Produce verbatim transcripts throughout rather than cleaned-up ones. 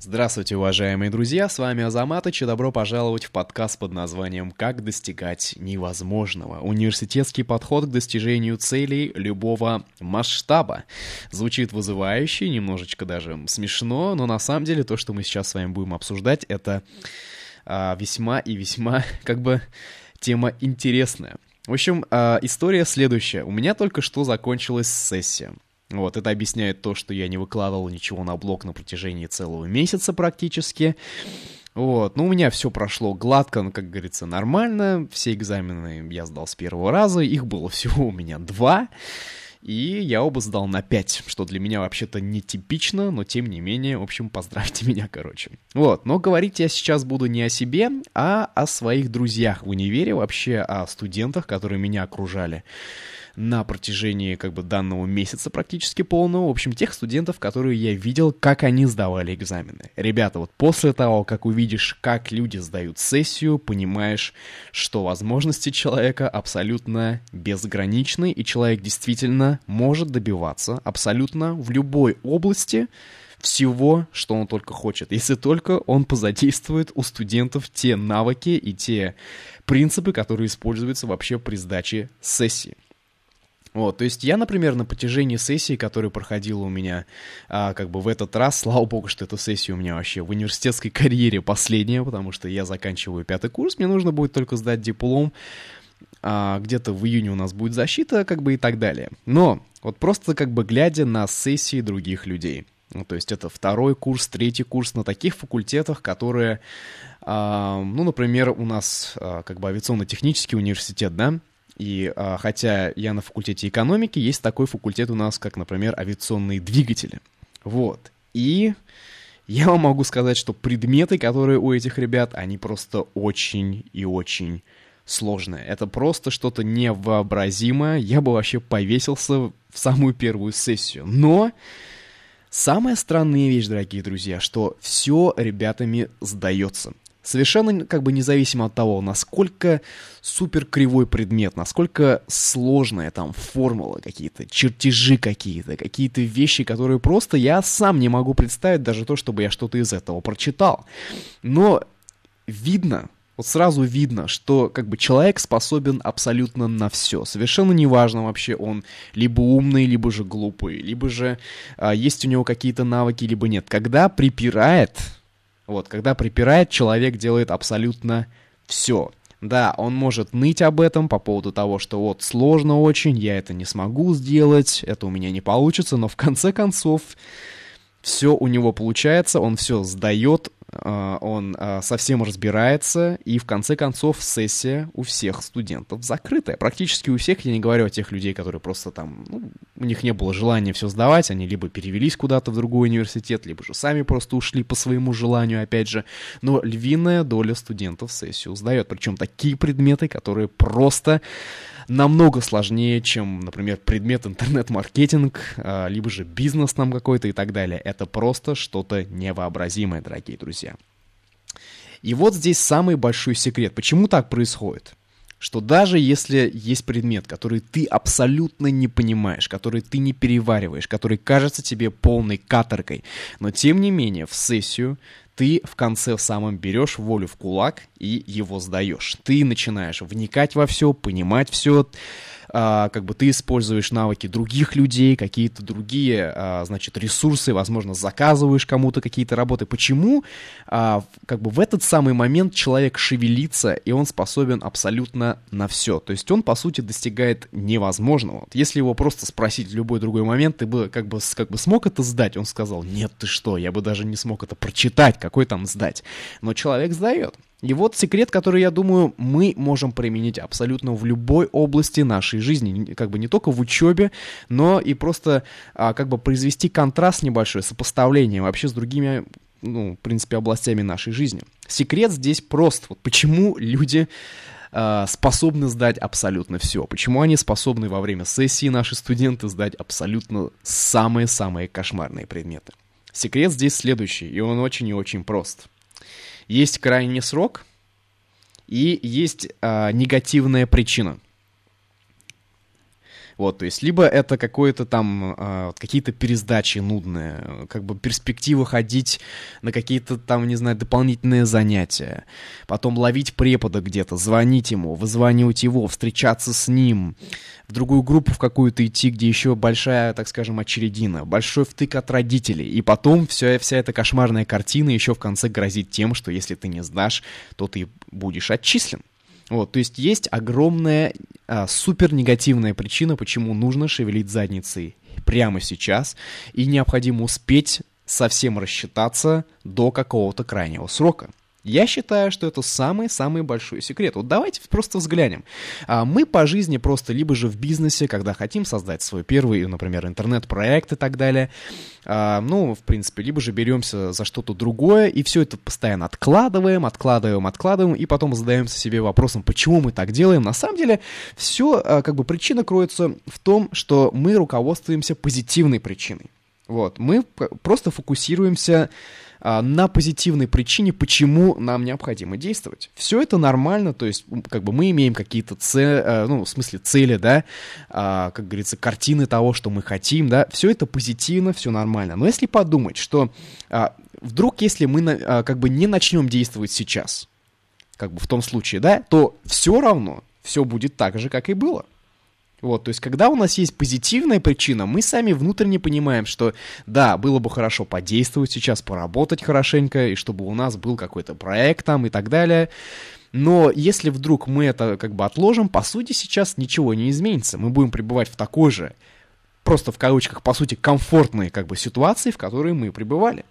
Здравствуйте, уважаемые друзья, с вами Азаматыч, и добро пожаловать в подкаст под названием «Как достигать невозможного». Университетский подход к достижению целей любого масштаба. Звучит вызывающе, немножечко даже смешно, но на самом деле то, что мы сейчас с вами будем обсуждать, это а, весьма и весьма, как бы, тема интересная. В общем, а, история следующая. У меня только что закончилась сессия. Вот, это объясняет то, что я не выкладывал ничего на блог на протяжении целого месяца практически. Вот, ну, у меня все прошло гладко, ну, как говорится, нормально. Все экзамены я сдал с первого раза, их было всего у меня два. И я оба сдал на пять, что для меня вообще-то нетипично, но тем не менее, в общем, поздравьте меня, короче. Вот, но говорить я сейчас буду не о себе, а о своих друзьях в универе, вообще о студентах, которые меня окружали на протяжении, как бы, данного месяца практически полного. В общем, тех студентов, которые я видел, как они сдавали экзамены. Ребята, вот после того, как увидишь, как люди сдают сессию, понимаешь, что возможности человека абсолютно безграничны, и человек действительно может добиваться абсолютно в любой области всего, что он только хочет, если только он позадействует у студентов те навыки и те принципы, которые используются вообще при сдаче сессии. Вот, то есть я, например, на протяжении сессии, которая проходила у меня, а, как бы в этот раз, слава богу, что эта сессия у меня вообще в университетской карьере последняя, потому что я заканчиваю пятый курс, мне нужно будет только сдать диплом, а, где-то в июне у нас будет защита, как бы, и так далее. Но вот просто как бы глядя на сессии других людей, ну, то есть это второй курс, третий курс на таких факультетах, которые, а, ну, например, у нас а, как бы авиационно-технический университет, да. И а, хотя я на факультете экономики, есть такой факультет у нас, как, например, авиационные двигатели. Вот. И я вам могу сказать, что предметы, которые у этих ребят, они просто очень и очень сложные. Это просто что-то невообразимое. Я бы вообще повесился в самую первую сессию. Но самая странная вещь, дорогие друзья, что все ребятами сдается. Совершенно как бы независимо от того, насколько супер кривой предмет, насколько сложная там формула какие-то, чертежи какие-то, какие-то вещи, которые просто я сам не могу представить, даже то, чтобы я что-то из этого прочитал. Но видно, вот сразу видно, что как бы человек способен абсолютно на все. Совершенно неважно вообще, он либо умный, либо же глупый, либо же а, есть у него какие-то навыки, либо нет. Когда припирает... Вот, когда припирает, человек делает абсолютно все. Да, он может ныть об этом по поводу того, что вот сложно очень, я это не смогу сделать, это у меня не получится, но в конце концов все у него получается, он все сдает, он совсем разбирается, и в конце концов сессия у всех студентов закрытая. Практически у всех, я не говорю о тех людей, которые просто там, ну, у них не было желания все сдавать, они либо перевелись куда-то в другой университет, либо же сами просто ушли по своему желанию, опять же. Но львиная доля студентов сессию сдает, причем такие предметы, которые просто намного сложнее, чем, например, предмет интернет-маркетинг, либо же бизнес там какой-то и так далее. Это просто что-то невообразимое, дорогие друзья. И вот здесь самый большой секрет. Почему так происходит? Что даже если есть предмет, который ты абсолютно не понимаешь, который ты не перевариваешь, который кажется тебе полной каторгой, но тем не менее в сессию ты в конце в самом берешь волю в кулак и его сдаешь. Ты начинаешь вникать во все, понимать все, а, как бы ты используешь навыки других людей, какие-то другие, а, значит, ресурсы, возможно, заказываешь кому-то какие-то работы. Почему? А, как бы в этот самый момент человек шевелится, и он способен абсолютно на все. То есть он, по сути, достигает невозможного. Вот если его просто спросить в любой другой момент, ты бы как бы, как бы смог это сдать? Он сказал: нет, ты что, я бы даже не смог это прочитать, какой там сдать. Но человек сдает. И вот секрет, который, я думаю, мы можем применить абсолютно в любой области нашей жизни, как бы не только в учебе, но и просто а, как бы произвести контраст небольшой, сопоставление вообще с другими, ну, в принципе, областями нашей жизни. Секрет здесь прост. Вот почему люди а, способны сдать абсолютно все, почему они способны во время сессии, наши студенты, сдать абсолютно самые-самые кошмарные предметы. Секрет здесь следующий, и он очень и очень прост. Есть крайний срок и есть а, негативная причина. Вот, то есть, либо это какое-то там, э, какие-то пересдачи нудные, как бы перспектива ходить на какие-то там, не знаю, дополнительные занятия, потом ловить препода где-то, звонить ему, вызванивать его, встречаться с ним, в другую группу в какую-то идти, где еще большая, так скажем, очередина, большой втык от родителей, и потом вся, вся эта кошмарная картина еще в конце грозит тем, что если ты не сдашь, то ты будешь отчислен. Вот, то есть есть огромная, а, супер негативная причина, почему нужно шевелить задницей прямо сейчас, и необходимо успеть совсем рассчитаться до какого-то крайнего срока. Я считаю, что это самый-самый большой секрет. Вот давайте просто взглянем. А, мы по жизни просто либо же в бизнесе, когда хотим создать свой первый, например, интернет-проект и так далее, а, ну, в принципе, либо же беремся за что-то другое, и все это постоянно откладываем, откладываем, откладываем, и потом задаемся себе вопросом, почему мы так делаем. На самом деле, все, а, как бы, причина кроется в том, что мы руководствуемся позитивной причиной. Вот, мы просто фокусируемся на позитивной причине, почему нам необходимо действовать. Все это нормально, то есть, как бы мы имеем какие-то цели, ну, в смысле цели, да, как говорится, картины того, что мы хотим, да, все это позитивно, все нормально. Но если подумать, что вдруг, если мы как бы не начнем действовать сейчас, как бы в том случае, да, то все равно все будет так же, как и было. Вот, то есть, когда у нас есть позитивная причина, мы сами внутренне понимаем, что да, было бы хорошо подействовать сейчас, поработать хорошенько, и чтобы у нас был какой-то проект там и так далее. Но если вдруг мы это как бы отложим, по сути, сейчас ничего не изменится. Мы будем пребывать в такой же, просто в кавычках, по сути, комфортной как бы ситуации, в которой мы пребывали.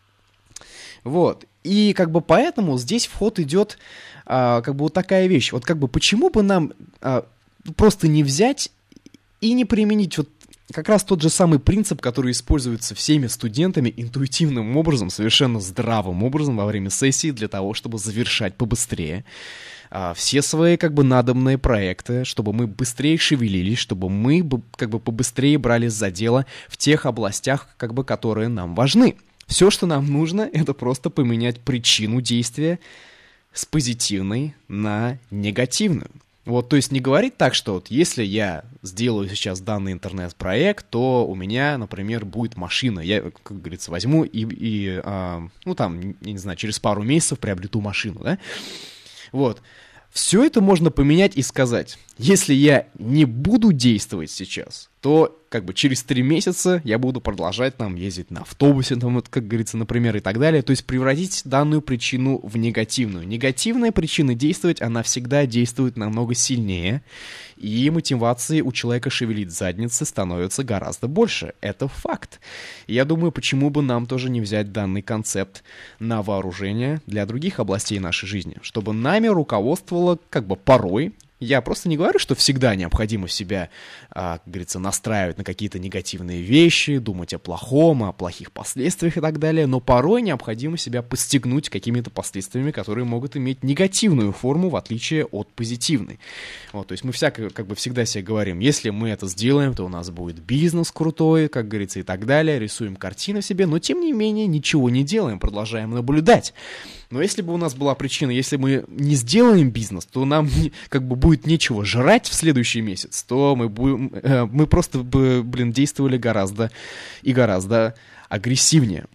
Вот, и как бы поэтому здесь в ход идет а, как бы вот такая вещь. Вот как бы почему бы нам... А, просто не взять и не применить вот как раз тот же самый принцип, который используется всеми студентами интуитивным образом, совершенно здравым образом во время сессии для того, чтобы завершать побыстрее а, все свои как бы надобные проекты, чтобы мы быстрее шевелились, чтобы мы как бы побыстрее брались за дело в тех областях, как бы, которые нам важны. Все, что нам нужно, это просто поменять причину действия с позитивной на негативную. Вот, то есть не говорить так, что вот если я сделаю сейчас данный интернет-проект, то у меня, например, будет машина. Я, как говорится, возьму и, и а, ну там, я не знаю, через пару месяцев приобрету машину, да? Вот. Все это можно поменять и сказать, если я не буду действовать сейчас, то как бы через три месяца я буду продолжать там ездить на автобусе, там, вот, как говорится, например, и так далее. То есть превратить данную причину в негативную. Негативная причина действовать, она всегда действует намного сильнее, и мотивации у человека шевелить задницы становится гораздо больше. Это факт. И я думаю, почему бы нам тоже не взять данный концепт на вооружение для других областей нашей жизни, чтобы нами руководствовало как бы порой. Я просто не говорю, что всегда необходимо себя, как говорится, настраивать на какие-то негативные вещи, думать о плохом, о плохих последствиях и так далее, но порой необходимо себя подстегнуть какими-то последствиями, которые могут иметь негативную форму, в отличие от позитивной. Вот, то есть мы всяко, как бы всегда себе говорим, если мы это сделаем, то у нас будет бизнес крутой, как говорится, и так далее, рисуем картину себе, но тем не менее ничего не делаем, продолжаем наблюдать. Но если бы у нас была причина, если мы не сделаем бизнес, то нам как бы будет нечего жрать в следующий месяц, то мы, будем, э, мы просто бы, блин, действовали гораздо и гораздо агрессивнее.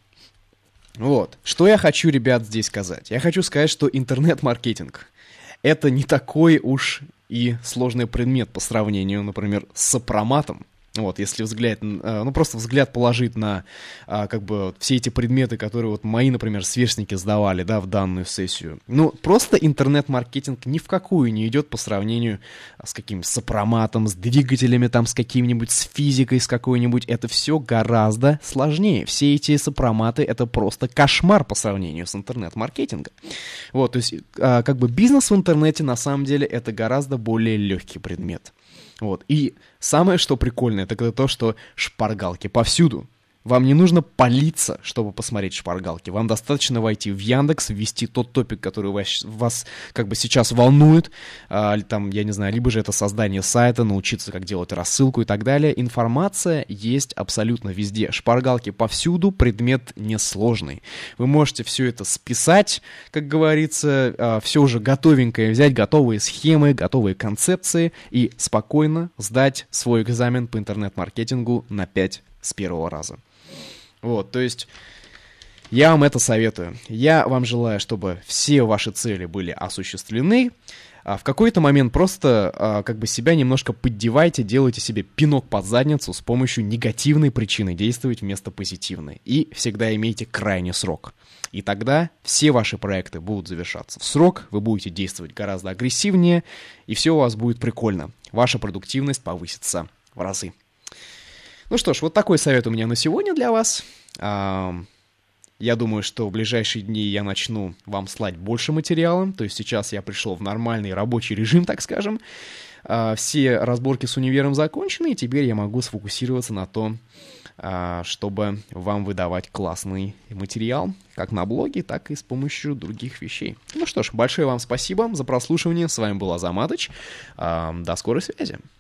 Вот. Что я хочу, ребят, здесь сказать? Я хочу сказать, что интернет-маркетинг — это не такой уж и сложный предмет по сравнению, например, с сопроматом. Вот, если взгляд, ну просто взгляд положить на как бы все эти предметы, которые вот мои, например, сверстники сдавали, да, в данную сессию. Ну, просто интернет-маркетинг ни в какую не идет по сравнению с каким-то сопроматом, с двигателями, там, с каким-нибудь, с физикой, с какой-нибудь. Это все гораздо сложнее. Все эти сопроматы — это просто кошмар по сравнению с интернет-маркетингом. Вот, то есть, как бы бизнес в интернете, на самом деле, это гораздо более легкий предмет. Вот. И самое, что прикольное, это то, что шпаргалки повсюду. Вам не нужно палиться, чтобы посмотреть шпаргалки. Вам достаточно войти в Яндекс, ввести тот топик, который вас, вас как бы сейчас волнует. А, там, я не знаю, либо же это создание сайта, научиться, как делать рассылку и так далее. Информация есть абсолютно везде. Шпаргалки повсюду, предмет несложный. Вы можете все это списать, как говорится, а, все уже готовенькое, взять готовые схемы, готовые концепции и спокойно сдать свой экзамен по интернет-маркетингу на пять с первого раза. Вот, то есть я вам это советую. Я вам желаю, чтобы все ваши цели были осуществлены. А в какой-то момент просто а, как бы себя немножко поддевайте, делайте себе пинок под задницу с помощью негативной причины действовать вместо позитивной. И всегда имейте крайний срок. И тогда все ваши проекты будут завершаться в срок, вы будете действовать гораздо агрессивнее, и все у вас будет прикольно. Ваша продуктивность повысится в разы. Ну что ж, вот такой совет у меня на сегодня для вас. Я думаю, что в ближайшие дни я начну вам слать больше материала. То есть сейчас я пришел в нормальный рабочий режим, так скажем. Все разборки с универом закончены, и теперь я могу сфокусироваться на том, чтобы вам выдавать классный материал, как на блоге, так и с помощью других вещей. Ну что ж, большое вам спасибо за прослушивание. С вами был Азаматыч. До скорой связи.